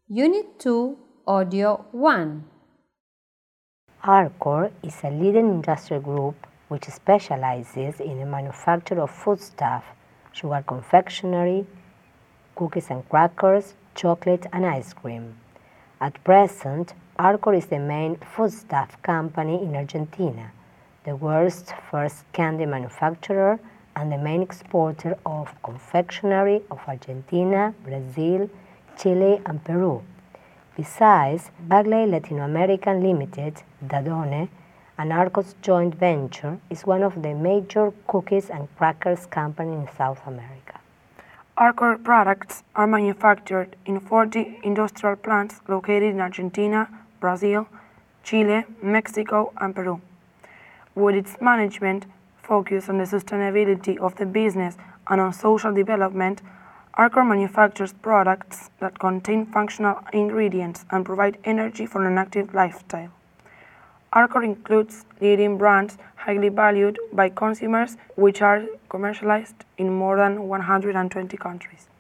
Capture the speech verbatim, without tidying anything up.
Unit two, Audio one. Arcor is a leading industrial group which specializes in the manufacture of foodstuff, sugar confectionery, cookies and crackers, chocolate and ice cream. At present, Arcor is the main foodstuff company in Argentina, the world's first candy manufacturer and the main exporter of confectionery of Argentina, Brazil, Chile and Peru. Besides, Bagley Latino American Limited, Danone, and Arcor's joint venture, is one of the major cookies and crackers companies in South America. Arcor products are manufactured in forty industrial plants located in Argentina, Brazil, Chile, Mexico, and Peru. With its management focused on the sustainability of the business and on social development, Arcor manufactures products that contain functional ingredients and provide energy for an active lifestyle. Arcor includes leading brands highly valued by consumers which are commercialized in more than one hundred twenty countries.